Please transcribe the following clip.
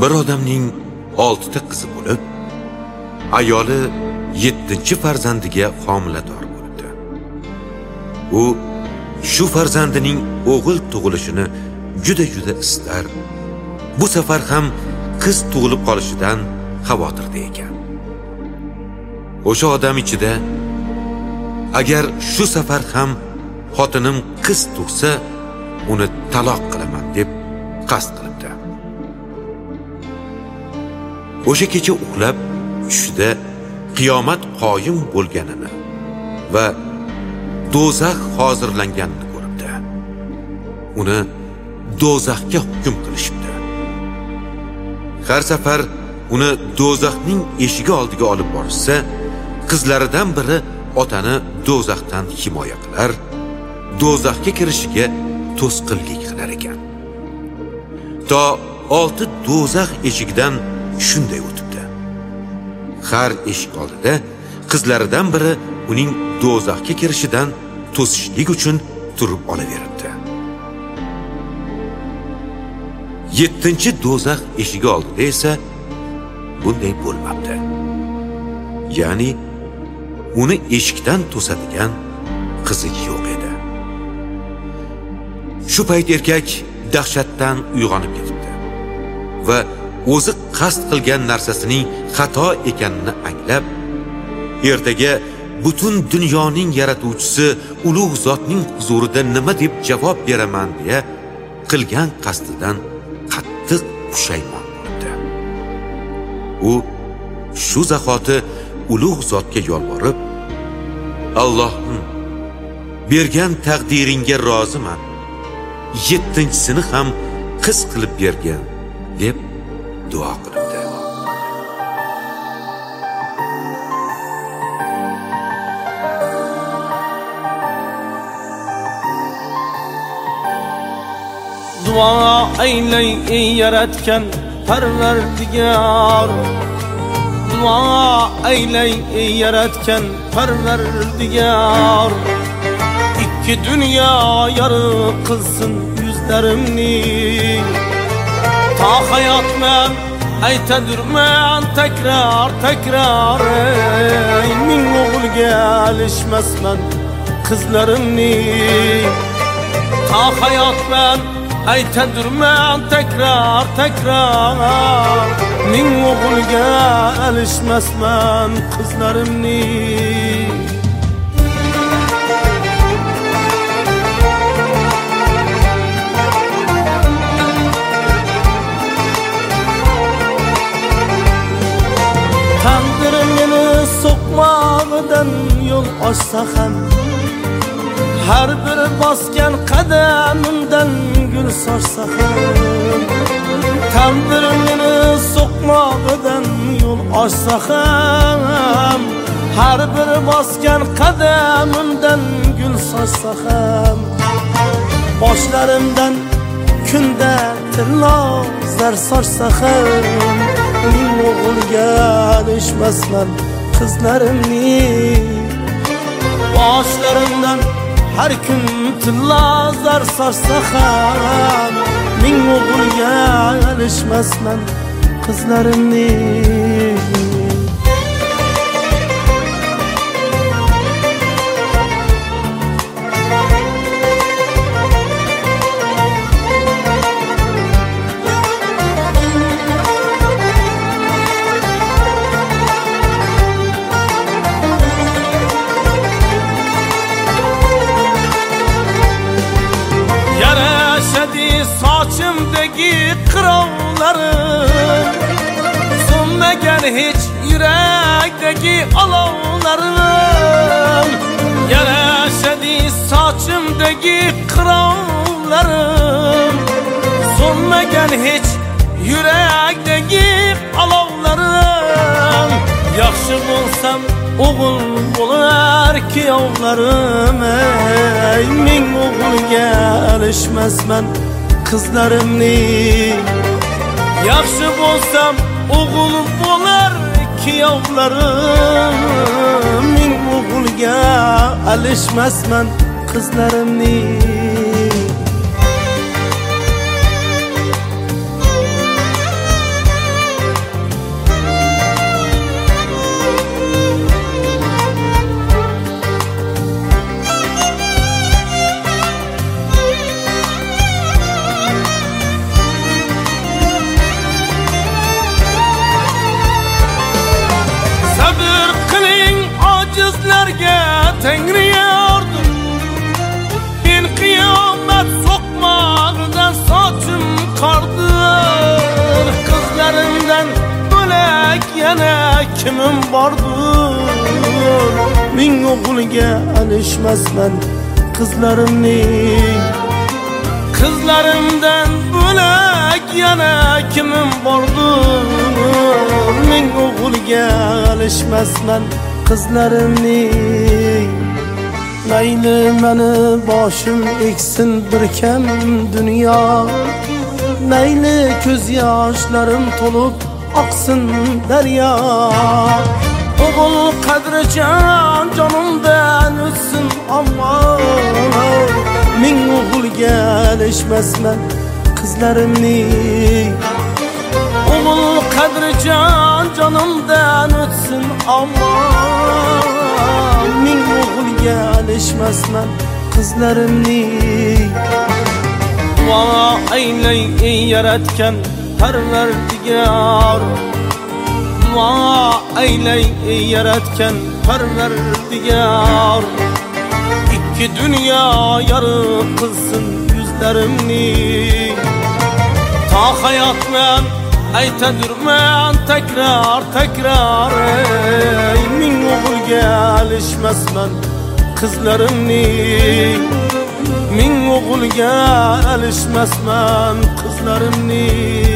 bir odamning 6 ta qizi bo'lib, ayoli 7-farzandiga homilador bo'ldi. U shu farzandining o'g'il tug'ilishini juda istar. Bu safar ham qiz tug'ilib qolishidan xavotirda ekan. O'sha odam ichida agar shu safar ham xotinim qiz tug'sa, uni taloq qilaman deb qasd qilibdi. O'sha kecha uxlab tushida qiyomat qoyim bo'lganini va do'zax hozirlanganini ko'ribdi. Uni do'zaxga hukm qilishibdi. Har safar uni do'zaxning eshigi oldiga olib borishsa, qizlaridan biri otani do'zaxdan himoya qilar, do'zaxga kirishiga to'sqinlik qilar ekan. To 6 do'zax eshigidan shunday o'tibdi. Har eshik oldida qizlaridan biri uning do'zaxga kirishidan to'sishlik uchun turib olaveribdi. 7-do'zax eshigi oldida esa bunday bo'lmabdi. Ya'ni uni eshikdan to'sadigan qizi yo'q edi. Shu payt erkak dahshatdan uyg'onib ketibdi va o'zi qasd qilgan narsasining xato ekanini anglab, ertaga butun dunyoning yaratuvchisi ulug' zotning huzurida nima deb javob beraman deya qilgan qasdidan qattiq pushaymon bo'ldi. U shu zahoti ulug' zotga yolvorib, Allohim, bergan taqdiringga roziman, 7-sini ham qiz qilib bergan deb duo qilibdi. Duo aylay yaratgan Parvardigor, duo aylay yaratgan Parvardigor, ikki dunyo yorug' qilsin yuzlarimni. Ta hayotman aytadurman takror, ming o'g'ilga alishmasman qizlarimni. Ta hayotman aytadurman takror, ming o'g'ilga alishmasman qizlarimni. Taqdirimni so'qmog'idan yo'l ochsa ham, har bir bosgan qadamimdan gul sochsa ham, taqdirimni so'qmog'idan yo'l ochsa ham, har bir bosgan qadamimdan gul sochsa ham, boshlarimdan kunda tillo zar sochsa ham, uning o'g'ilga alishmasman qizlarimni. Boshlarimdan har kun tillo zar sochsa ham, ming o'g'ilga alishmasman qizlarimni. Sochimdagi qirovlarim, so'nmagan hech yurakdagi olovlarim. Yarashadi sochimdagi qirovlarim, so'nmagan hech yurakdagi olovlarim. Yaxshi bo'lsam o'g'il bo'lar kuyovlarim, ming o'g'ilga alishmasman qizlarimni. Yaxshi bo'lsam o'g'il bo'lar kuyovlarim, ming o'g'ilga alishmasman qizlarimni. Tengriye ordu ben kıyamet sokmağından saçım kardır kızlarımdan bölek yana kimim vardır min oğulga alışmazman kızlarımdan bölek yana kimim vardır min oğulga alışmazman kızlarımni Nayli meni boshim eksin bir kam dünya Nayli ko'z yoshlarim to'lib oqsin daryo O'g'il qadrijon jonimdan o'tsin ammo Ming o'g'ilga alishmasman qizlarimni O'g'il qadrijon jonimdan o'tsin ammo Ming o'g'ilga alishmasman qizlarimni Va aylay yaratgan Parvardigor Va aylay yaratgan Parvardigor Ikki dunyo yorug' qilsin yuzlarimni Ta hayotman aytadurman takror Ming o'g'ilga alishmasman qizlarimni Ming o'g'ilga alishmasman qizlarimni